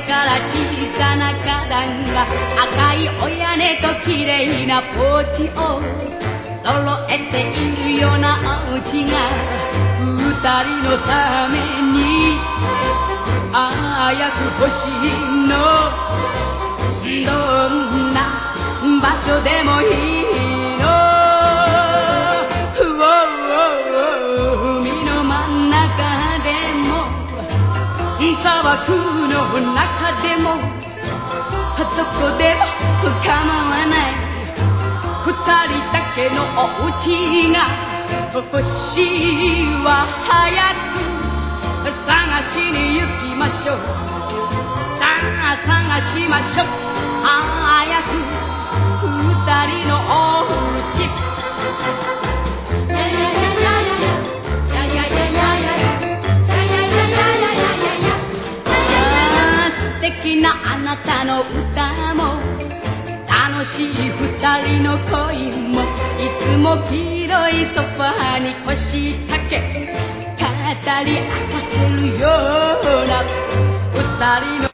から小さな花壇が赤いお屋根と綺麗なポーチを揃えているようなお家が二人のために早く欲しいの。どんな場所でもいいの。海の真ん中でも砂漠の中でもどこでも構わない。二人だけのお家が欲しいわ。早く探しに行きましょう。さあ探しましょう。早く二人のお家。素敵なあなたの歌も楽しい二人の恋もいつも黄色いソファーに腰掛け語り明かせるような二人の